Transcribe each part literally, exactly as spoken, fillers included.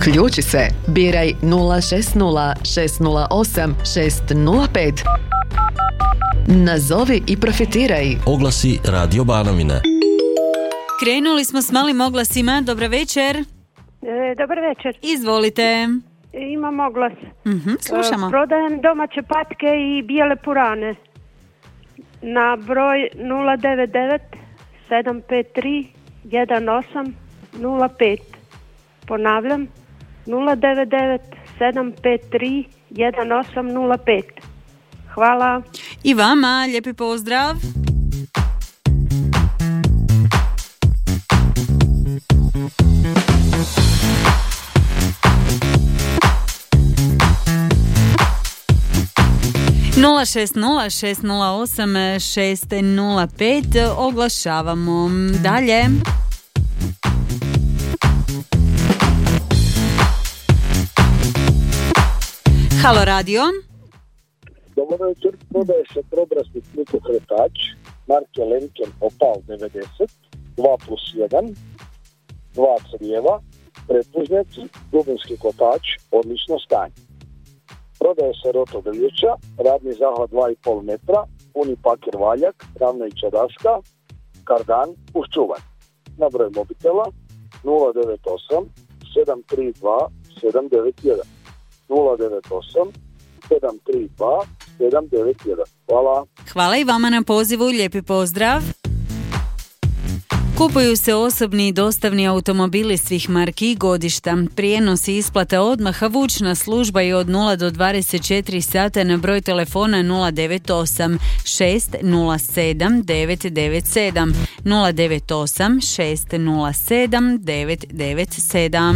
Uključi se. Biraj nula šest nula šest nula osam šest nula pet. Nazovi i profitiraj. Oglasi Radio Banovine. Krenuli smo s malim oglasima. Dobar večer. E, dobar večer. Izvolite. E, imam oglas. Mhm, slušamo. E, prodajem domaće patke i bijele purane. Na broj nula devet devet sedam pet tri jedan osam nula pet. Ponavljam, nula devet devet sedam pet tri jedan osam nula pet. Hvala. I vama, lijepi pozdrav. nula šest nula šest nula osam šest nula pet. Oglašavamo dalje. Halo radio. Dobar večer, prodaje se probrasni kljukokretač marke Lemken Opal devedeset, dva plus jedan, dva crijeva, pretvužnjaci, dubinski kotač, odlično stanje. Prodaje se rotodrljeća, radni zahvat dva i pol metra, puni paker valjak, ravnajuća daska, kardan uz čuvar. Na broj mobitela nula devet osam sedam tri dva sedam devet jedan. nula devet osam sedam tri dva sedam devet jedan. Hvala. Hvala i vama na pozivu, lijepi pozdrav. Kupuju se osobni i dostavni automobili svih marki i godišta. Prijenos i isplata odmaha, vučna služba je od nula do dvadeset četiri sata na broj telefona nula devet osam šest nula sedam devet devet sedam, nula devet osam šest nula sedam devet devet sedam.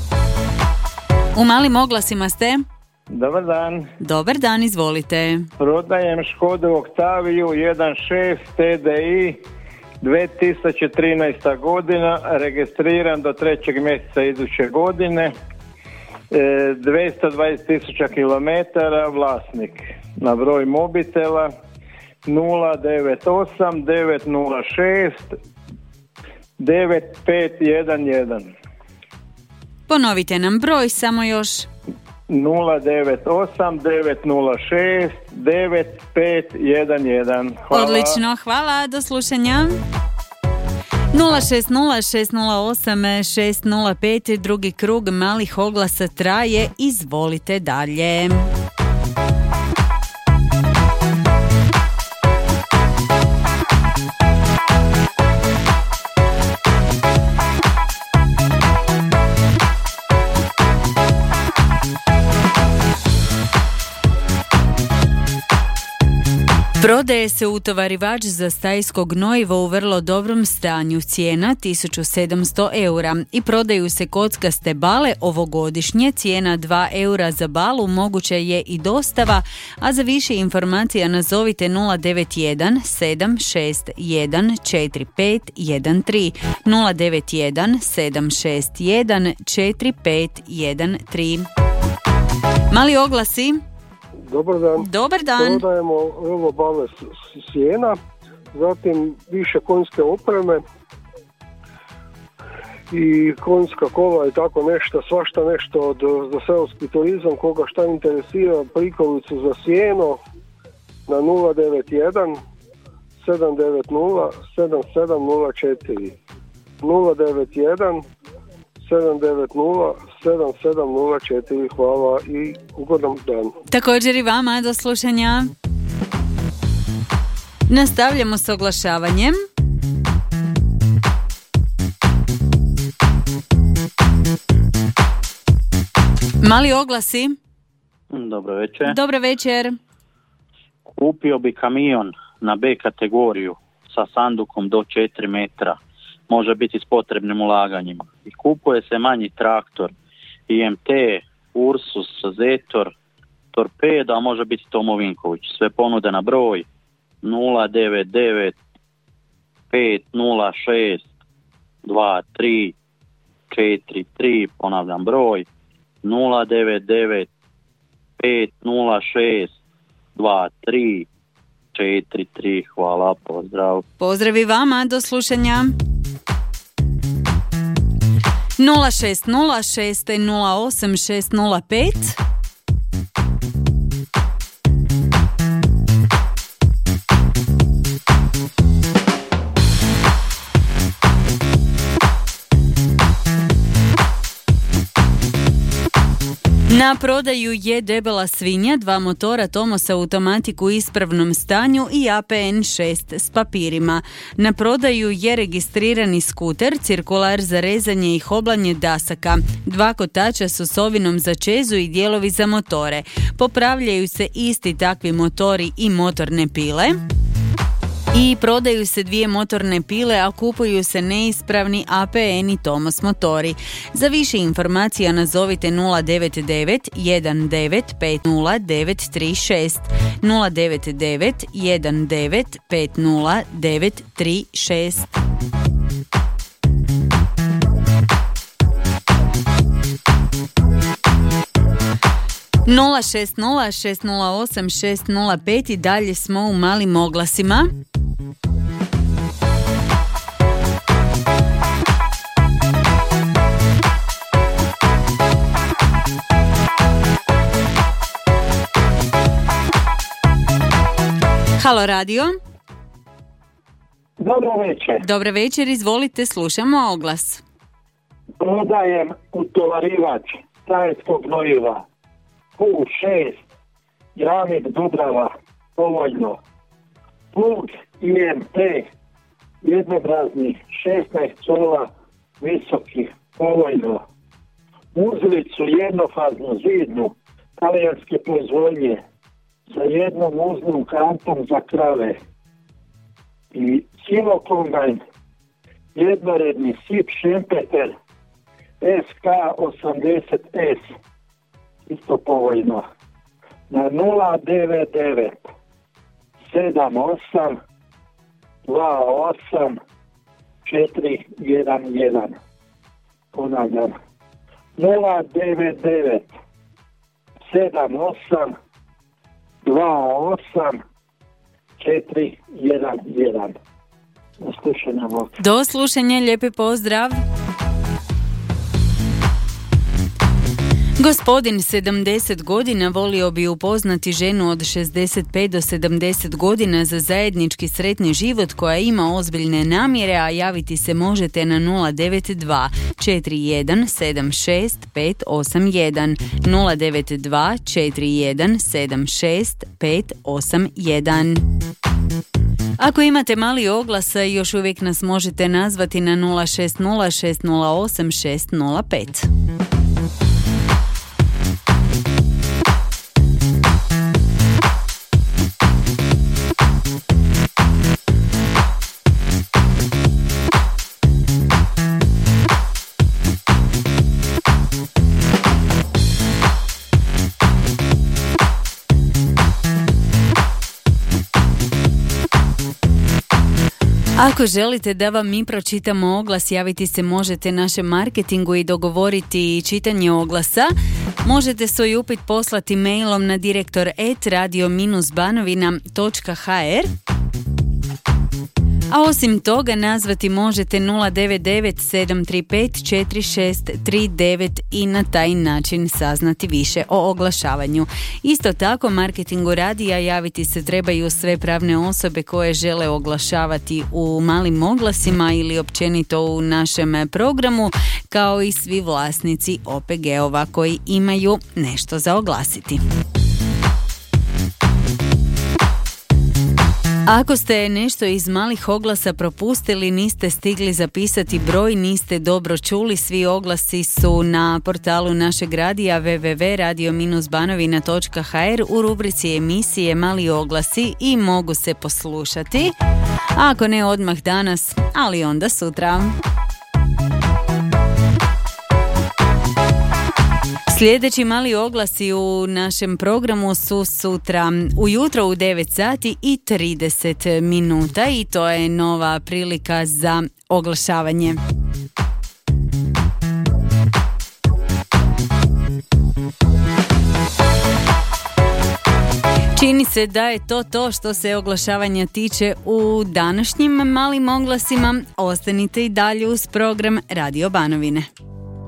U malim oglasima ste? Dobar dan. Dobar dan, izvolite. Prodajem Škodu Octaviju jedan šest T D I dvije tisuće trinaesta godina, registriran do trećeg mjeseca iduće godine, e, dvjesto dvadeset tisuća kilometara, vlasnik. Na broj mobitela nula devet osam devet nula šest devet pet jedan jedan. Ponovite nam broj samo još. nula devet osam devet nula šest devet pet jedan jedan. Hvala. Odlično, hvala, do slušanja. nula šest nula šest nula osam šest nula pet, drugi krug malih oglasa traje, izvolite dalje. Prodaje se utovarivač za stajsko gnojivo u vrlo dobrom stanju, cijena tisuću sedamsto eura, i prodaju se kockaste bale ovogodišnje, cijena dva eura za balu, moguće je i dostava, a za više informacija nazovite nula devet jedan sedam šest jedan četiri pet jedan tri, nula devet jedan sedam šest jedan četiri pet jedan tri. Mali oglasi. Dobar dan. Dobar dan. Prodajemo ovo bale sjena, zatim više konjske opreme i konjska kola i tako nešto, svašta nešto za seoski turizam, koga šta interesira, prikolicu za sjeno na nula devet jedan sedam devet nula sedam sedam nula četiri, nula devet jedan sedam devet nula sedam sedam nula četiri. Hvala i ugodan dan. Također i vama, do slušanja. Nastavljamo s oglašavanjem. Mali oglasi. Dobro večer. Dobro večer. Kupio bi kamion na B kategoriju sa sandukom do četiri metra. Može biti s potrebnim ulaganjima. I kupuje se manji traktor, I M T, Ursus, Zetor, Torpedo, a može biti Tomo Vinković. Sve ponude na broj nula devet devet pet nula šest dva tri četiri tri, ponavljam broj nula devet devet pet nula šest dva tri četiri tri. Hvala, pozdrav. Pozdrav i vama, do slušanja. nula šest nula šest nula osam šest nula pet. Na prodaju je debela svinja, dva motora Tomos automatik u ispravnom stanju i A P N šest s papirima. Na prodaju je registrirani skuter, cirkular za rezanje i hoblanje dasaka. Dva kotača s osovinom za čezu i dijelovi za motore. Popravljaju se isti takvi motori i motorne pile. I prodaju se dvije motorne pile, a kupuju se neispravni A P N i Tomos motori. Za više informacija nazovite nula devet devet jedan devet pet nula devet tri šest nula devet devet jedan devet pet nula devet tri šest. nula šest nula šest nula osam šest nula pet i dalje smo u malim oglasima. Halo radio. Dobro večer. Dobro večer, izvolite, slušamo oglas. Prodajem utovarivač stajskog gnojiva Q šest Granit Dubrava, povoljno. Plug I M T jednobrazni šesnaest cola visoki, povoljno. Uzlicu jednofaznu zidnu talijanske proizvodnje sa jednom uznom kantom za krave. I kilo kombajn jednoredni sip Šempeter S K osamdeset S, isto povoljno, na nula devet devet sedam osam dva osam četiri jedan jedan. Ponavljam, nula devet devet sedam osam dva osam četiri jedan jedan. Do slušanja, Bog. Do slušanja, lijepi pozdrav. Gospodin sedamdeset godina volio bi upoznati ženu od šezdeset pet do sedamdeset godina za zajednički sretni život koja ima ozbiljne namjere, a javiti se možete na nula devet dva četiri jedan sedam šest pet osam jedan nula devet dva četiri jedan sedam šest pet osam jedan. Ako imate mali oglas, još uvijek nas možete nazvati na nula šest nula šest nula osam šest nula pet. Ako želite da vam mi pročitamo oglas, javiti se možete našem marketingu i dogovoriti čitanje oglasa. Možete svoj upit poslati mailom na direktor at radio banovina točka h r. A osim toga nazvati možete nula devet devet sedam tri pet četiri šest tri devet i na taj način saznati više o oglašavanju. Isto tako, marketingu radija javiti se trebaju sve pravne osobe koje žele oglašavati u malim oglasima ili općenito u našem programu, kao i svi vlasnici O P G-ova koji imaju nešto za oglasiti. Ako ste nešto iz malih oglasa propustili, niste stigli zapisati broj, niste dobro čuli, svi oglasi su na portalu našeg radija w w w točka radio banovina točka h r u rubrici emisije Mali oglasi i mogu se poslušati. Ako ne odmah danas, ali onda sutra. Sljedeći mali oglasi u našem programu su sutra ujutro u devet sati i trideset minuta i to je nova prilika za oglašavanje. Čini se da je to to što se oglašavanja tiče u današnjim malim oglasima. Ostanite i dalje uz program Radio Banovine.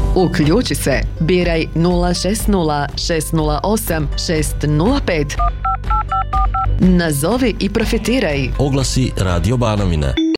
Uključi se. Biraj nula šest nula šest nula osam šest nula pet. Nazovi i profitiraj. Oglasi Radio Banovine.